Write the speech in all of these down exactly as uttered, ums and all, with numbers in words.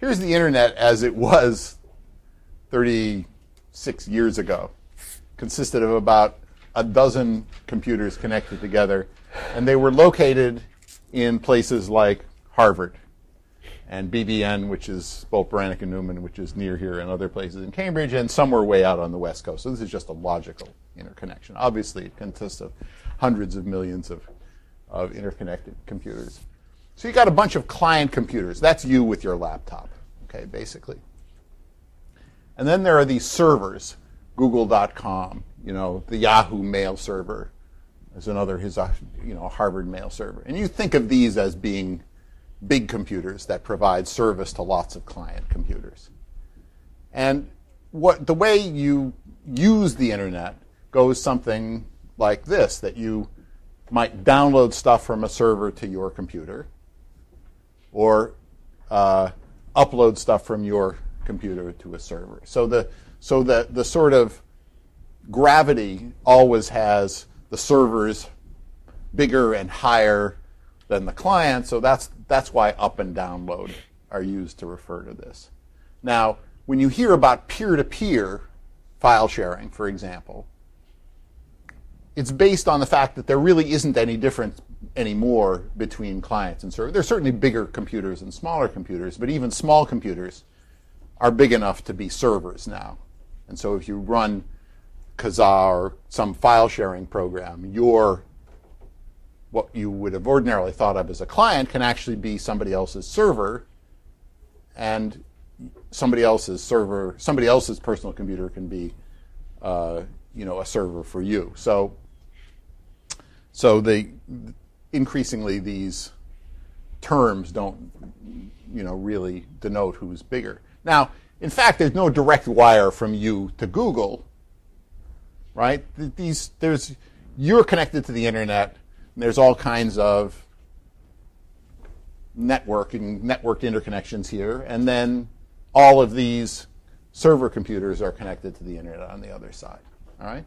here's the internet as it was thirty-six years ago. Consisted of about a dozen computers connected together, and they were located in places like Harvard and B B N, which is both Beranek and Newman, which is near here, and other places in Cambridge, and somewhere way out on the West Coast. So this is just a logical interconnection. Obviously, it consists of hundreds of millions of, of interconnected computers. So you got a bunch of client computers. That's you with your laptop, okay, basically. And then there are these servers, Google dot com, you know, the Yahoo mail server. There's another, his, you know, Harvard mail server. And you think of these as being big computers that provide service to lots of client computers. And what the way you use the internet goes something like this, that you might download stuff from a server to your computer, or uh, upload stuff from your computer to a server. So the so the the sort of gravity always has the servers bigger and higher than the client. So that's that's why up and download are used to refer to this. Now, when you hear about peer-to-peer file sharing, for example, it's based on the fact that there really isn't any difference anymore between clients and servers. There's certainly bigger computers and smaller computers, but even small computers are big enough to be servers now. And so if you run Kazaa or some file sharing program, your what you would have ordinarily thought of as a client can actually be somebody else's server, and somebody else's server, somebody else's personal computer can be, uh, you know, a server for you. So, so they increasingly these terms don't, you know, really denote who's bigger. Now, in fact, there's no direct wire from you to Google, right? These there's you're connected to the internet. And there's all kinds of networking, networked interconnections here, and then all of these server computers are connected to the internet on the other side. All right?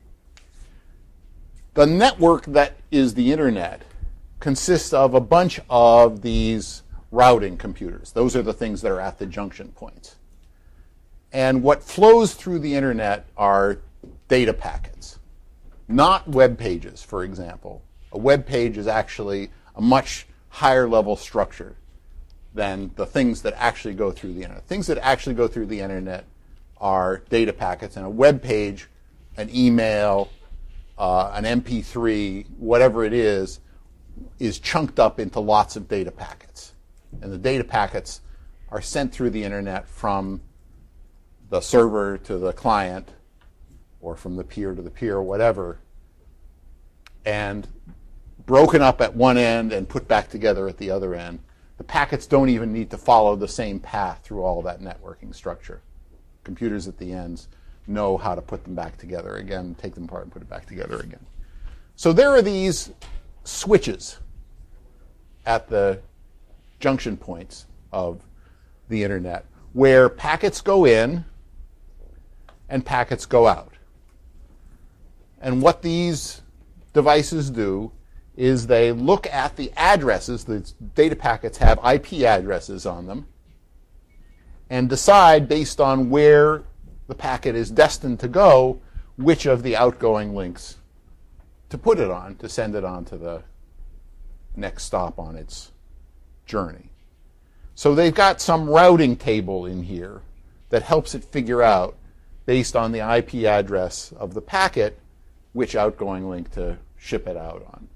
The network that is the internet consists of a bunch of these routing computers. Those are the things that are at the junction points. And what flows through the internet are data packets, not web pages, for example. A web page is actually a much higher level structure than the things that actually go through the internet. Things that actually go through the internet are data packets, and a web page, an email, uh, an M P three, whatever it is, is chunked up into lots of data packets. And the data packets are sent through the internet from the server to the client, or from the peer to the peer, or whatever, and broken up at one end and put back together at the other end. The packets don't even need to follow the same path through all that networking structure. Computers at the ends know how to put them back together again, take them apart and put it back together again. So there are these switches at the junction points of the internet where packets go in and packets go out. And what these devices do is they look at the addresses. The data packets have I P addresses on them, and decide based on where the packet is destined to go, which of the outgoing links to put it on, to send it on to the next stop on its journey. So they've got some routing table in here that helps it figure out, based on the I P address of the packet, which outgoing link to ship it out on.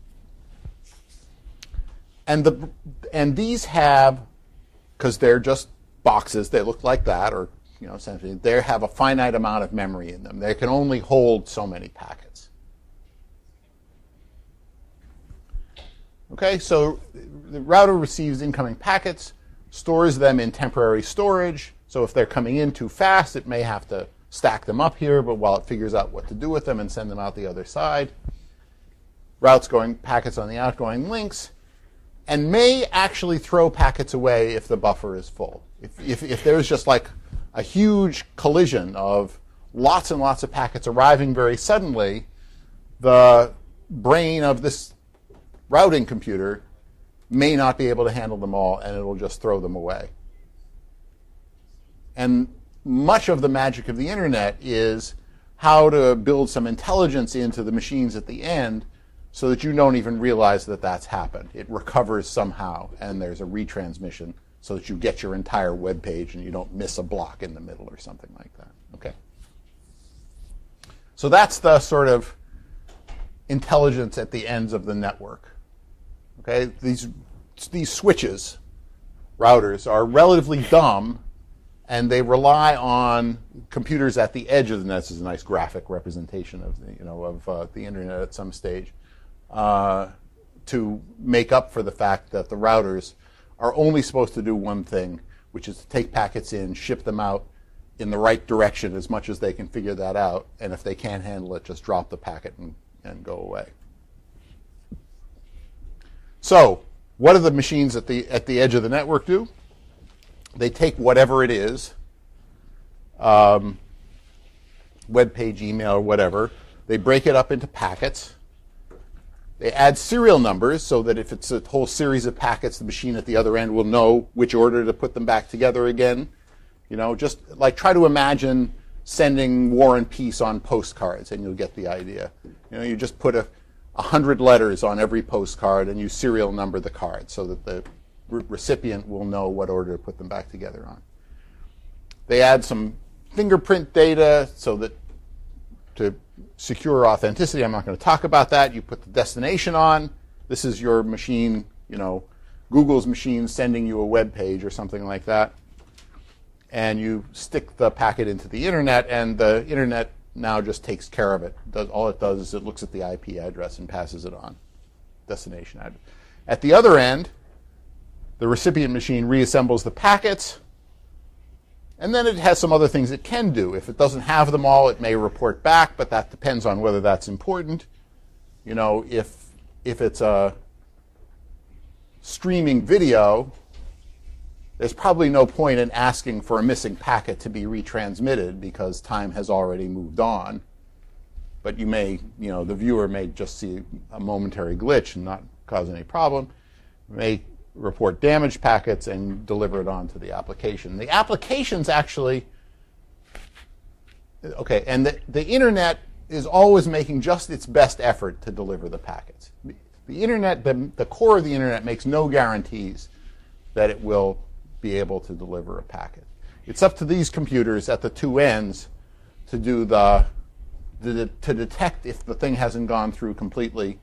And the and these have, because they're just boxes, they look like that, or you know, essentially, they have a finite amount of memory in them. They can only hold so many packets. Okay, so the router receives incoming packets, stores them in temporary storage. So if they're coming in too fast, it may have to stack them up here, but while it figures out what to do with them and send them out the other side, routes going packets on the outgoing links, and may actually throw packets away if the buffer is full. If, if, if there's just like a huge collision of lots and lots of packets arriving very suddenly, the brain of this routing computer may not be able to handle them all, and it'll just throw them away. And much of the magic of the internet is how to build some intelligence into the machines at the end so that you don't even realize that that's happened. It recovers somehow, and there's a retransmission so that you get your entire web page and you don't miss a block in the middle or something like that. Okay. So that's the sort of intelligence at the ends of the network. Okay, these these switches, routers, are relatively dumb, and they rely on computers at the edge of the net. This is a nice graphic representation of the, you know, of uh, the internet at some stage, uh, to make up for the fact that the routers are only supposed to do one thing, which is to take packets in, ship them out in the right direction as much as they can figure that out, and if they can't handle it, just drop the packet and, and go away. So, what do the machines at the at the edge of the network do? They take whatever it is, um, web page, email, whatever. They break it up into packets. They add serial numbers so that if it's a whole series of packets, the machine at the other end will know which order to put them back together again. You know, just like try to imagine sending War and Peace on postcards, and you'll get the idea. You know, you just put a a hundred letters on every postcard, and you serial number the card so that the re- recipient will know what order to put them back together on. They add some fingerprint data so that to secure authenticity, I'm not going to talk about that. You put the destination on. This is your machine, you know, Google's machine sending you a web page or something like that. And you stick the packet into the internet, and the internet now just takes care of it. Does, all it does is it looks at the I P address and passes it on, destination address. At the other end, the recipient machine reassembles the packets, and then it has some other things it can do. If it doesn't have them all, it may report back, but that depends on whether that's important. You know, if if it's a streaming video, there's probably no point in asking for a missing packet to be retransmitted because time has already moved on. But you may, you know, the viewer may just see a momentary glitch and not cause any problem. You may report damaged packets and deliver it on to the application. The application's actually, okay, and the, the internet is always making just its best effort to deliver the packets. The internet, the, the core of the internet makes no guarantees that it will be able to deliver a packet. It's up to these computers at the two ends to do the, the to detect if the thing hasn't gone through completely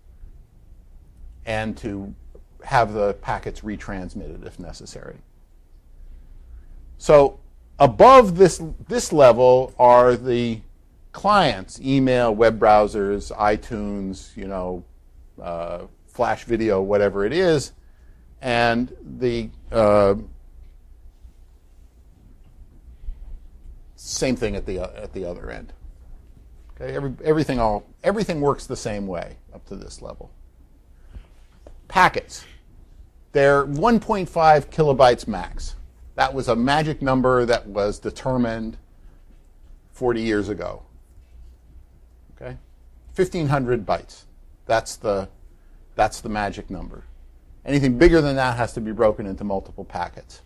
and to have the packets retransmitted if necessary. So above this this level are the clients, email, web browsers, iTunes, you know, uh, Flash video, whatever it is, and the uh, same thing at the uh, at the other end. Okay, Every, everything all everything works the same way up to this level. Packets, they're one point five kilobytes max. That was a magic number that was determined forty years ago. Okay, fifteen hundred bytes. That's the that's the magic number. Anything bigger than that has to be broken into multiple packets.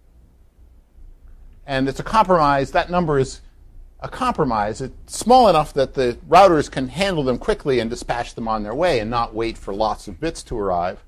And it's a compromise. That number is a compromise. It's small enough that the routers can handle them quickly and dispatch them on their way and not wait for lots of bits to arrive.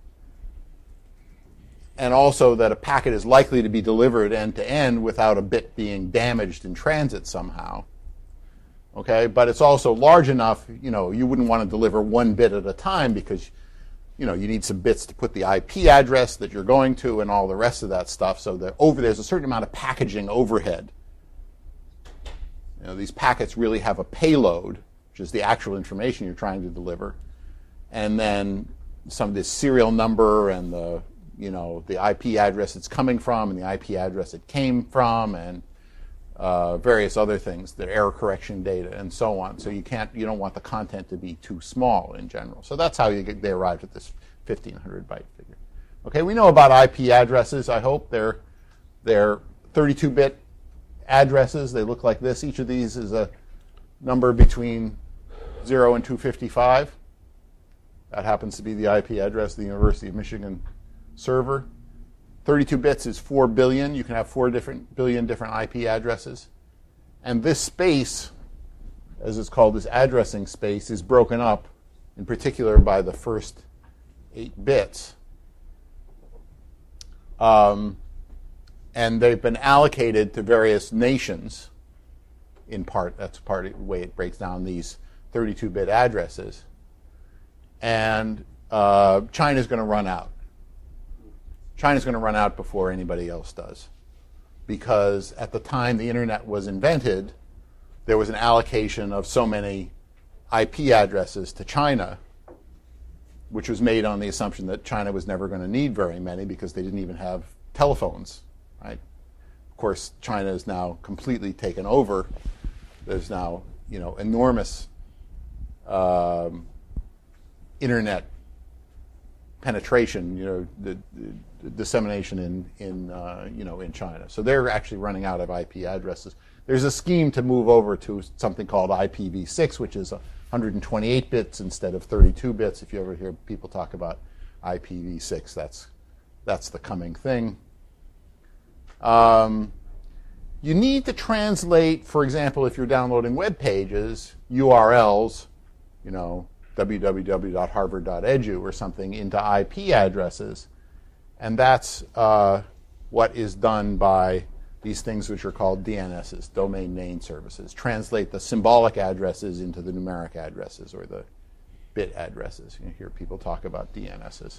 And also that a packet is likely to be delivered end to end without a bit being damaged in transit somehow. Okay, but it's also large enough, you know, you wouldn't want to deliver one bit at a time because you know, you need some bits to put the I P address that you're going to and all the rest of that stuff. So that over there's a certain amount of packaging overhead. You know, these packets really have a payload, which is the actual information you're trying to deliver, and then some of this serial number and the, you know, the I P address it's coming from and the I P address it came from and uh, various other things, the error correction data and so on. So you can't, you don't want the content to be too small in general. So that's how you get, they arrived at this fifteen hundred byte figure. Okay, we know about I P addresses. I hope they're they're thirty-two bit addresses. They look like this. Each of these is a number between zero and two fifty-five. That happens to be the I P address of the University of Michigan server. thirty-two bits is four billion. You can have four different billion different I P addresses. And this space, as it's called, this addressing space, is broken up, in particular, by the first eight bits. Um, and they've been allocated to various nations, in part. That's part of the way it breaks down these thirty-two bit addresses. And uh, China's going to run out. China's going to run out before anybody else does. Because at the time the internet was invented, there was an allocation of so many I P addresses to China, which was made on the assumption that China was never going to need very many because they didn't even have telephones, right? Of course, China is now completely taken over. There's now, you know, enormous um, internet penetration, you know, the, the dissemination in, in uh, you know, in China. So they're actually running out of I P addresses. There's a scheme to move over to something called I P v six, which is one hundred twenty-eight bits instead of thirty-two bits. If you ever hear people talk about I P v six, that's, that's the coming thing. Um, you need to translate, for example, if you're downloading web pages, U R Ls, you know, w w w dot harvard dot edu or something, into I P addresses. And that's uh, what is done by these things which are called D N Ss, domain name services. Translate the symbolic addresses into the numeric addresses or the bit addresses. You hear people talk about D N Ss.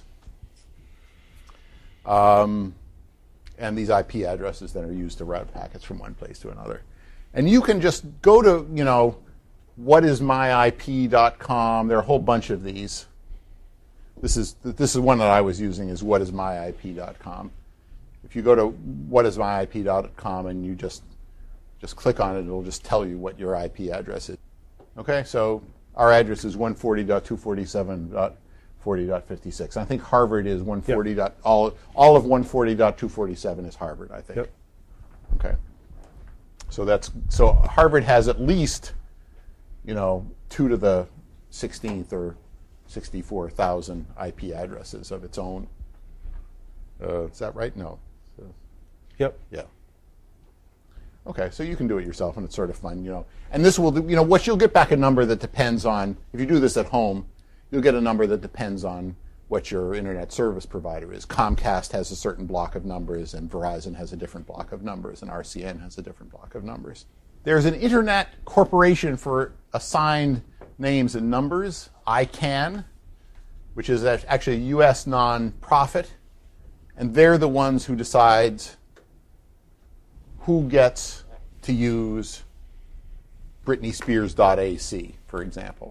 Um, and these I P addresses that are used to route packets from one place to another. And you can just go to, you know, what is my I P dot com. There are a whole bunch of these. This is this is one that I was using, is what is my I P dot com. If you go to what is my I P dot com and you just just click on it, it'll just tell you what your I P address is. Okay, so our address is one forty dot two forty-seven dot forty dot fifty-six. I think Harvard is one forty. Yep. All all of one forty dot two forty-seven is Harvard, I think. Yep. Okay. So that's so Harvard has at least, you know, two to the sixteenth or sixty-four thousand I P addresses of its own. Uh, is that right? No. So, Yep. yeah. Okay, so you can do it yourself, and it's sort of fun, you know. And this will, you know, what you'll get back a number that depends on, if you do this at home, you'll get a number that depends on what your internet service provider is. Comcast has a certain block of numbers, and Verizon has a different block of numbers, and R C N has a different block of numbers. There's an Internet Corporation for Assigned Names and Numbers, I CANN, which is actually a U S nonprofit, and they're the ones who decides who gets to use Britney Spears dot A C, for example.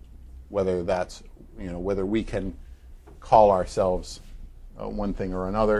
Whether that's, you know, whether we can call ourselves uh, one thing or another.